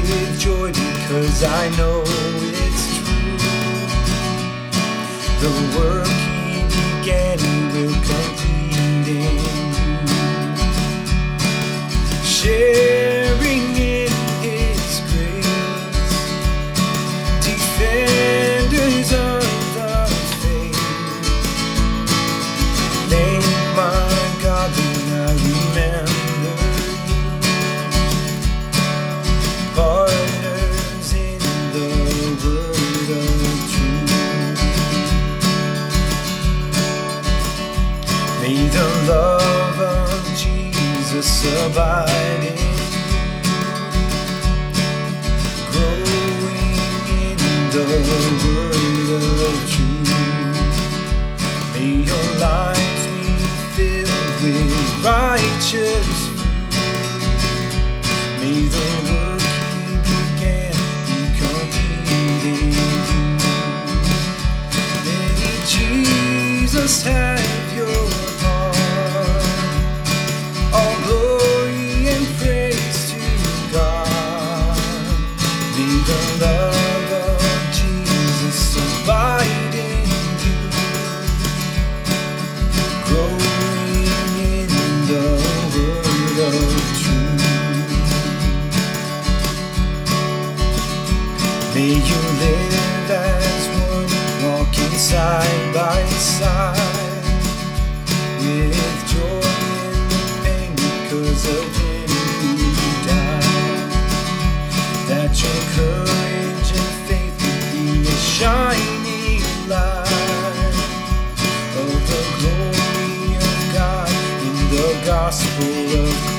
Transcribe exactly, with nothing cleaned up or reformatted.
with joy because I know it's true. The work He began He will complete in you. Sharing in His grace, defenders of the faith. Thank my God when I remember you. Partners in the word of truth. May the love of Jesus abide in you, growing in the word of truth. May your lives be filled with righteous fruit. May the work He began be completed in you. May Jesus have your heart. All glory and praise to God. May the love of Jesus abide in you, growing in the word of truth. May you live as one, walking side by side, with joy in the pain because of Him who died. That your courage and faith will be a shining light of the glory of God in the gospel of